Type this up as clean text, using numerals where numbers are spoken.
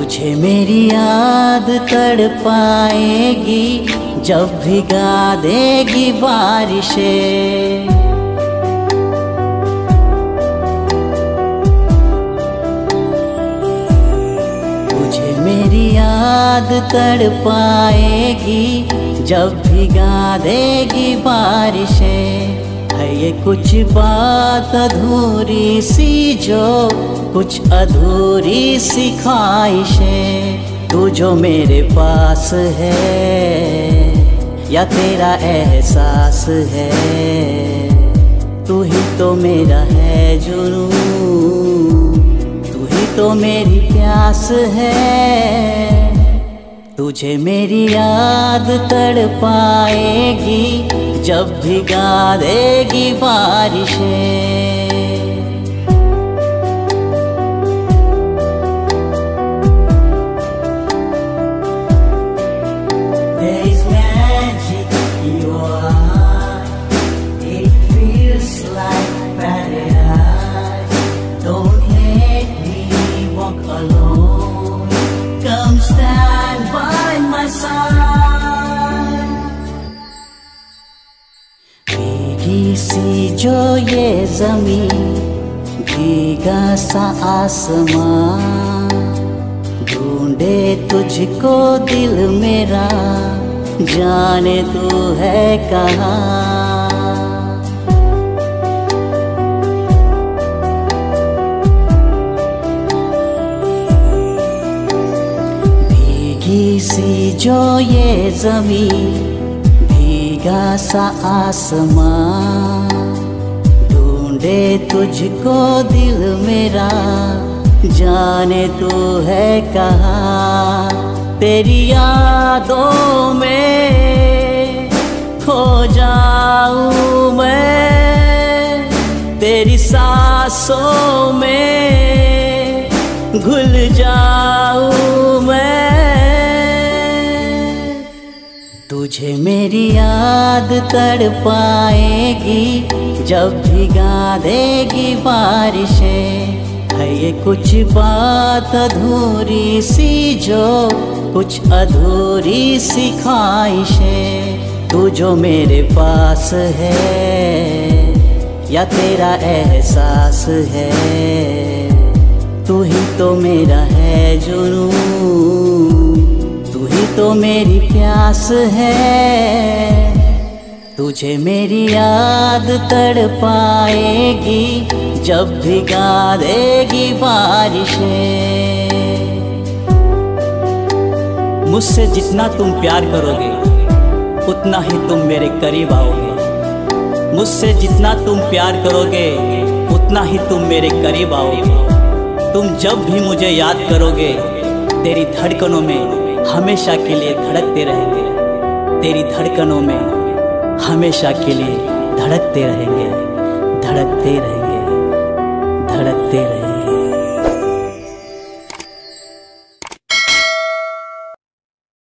तुझे मेरी याद तड़पाएगी जब भिगा देगी बारिशें। तुझे मेरी याद तड़पाएगी जब भिगा देगी बारिशें। है ये कुछ बात अधूरी सी जो कुछ अधूरी सी ख्वाहिशें। तू जो मेरे पास है या तेरा एहसास है, तू ही तो मेरा है जुनून, तू ही तो मेरी प्यास है। तुझे मेरी याद तड़पाएगी जब भिगा देगी बारिशें। भीगी सी जो ये ज़मीं, भीगा सा आसमां, ढूंढे तुझको दिल मेरा, जाने तू है कहाँ। भीगी सी जो ये ज़मीं, भीगा सा आसमां, ढूंढे तुझको दिल मेरा, जाने तू है कहाँ। तेरी यादों में खो जाऊं मैं, तेरी सांसों में घुल जाऊं मैं। तुझे मेरी याद तड़पाएगी जब भिगा देगी बारिशें। है ये कुछ बात अधूरी सी जो कुछ अधूरी सी ख्वाहिशें। तू जो मेरे पास है या तेरा एहसास है, तू ही तो मेरा है जुनून, तू ही तो मेरी प्यास है। तुझे मेरी याद तड़पाएगी जब भिगा देगी बारिशें। मुझसे जितना तुम प्यार करोगे उतना ही तुम मेरे करीब आओगे। मुझसे जितना तुम प्यार करोगे उतना ही तुम मेरे करीब आओगे। तुम जब भी मुझे याद करोगे तेरी धड़कनों में हमेशा के लिए धड़कते रहेंगे। तेरी धड़कनों में हमेशा के लिए धड़कते रहेंगे, धड़कते रहेंगे, धड़कते रहेंगे।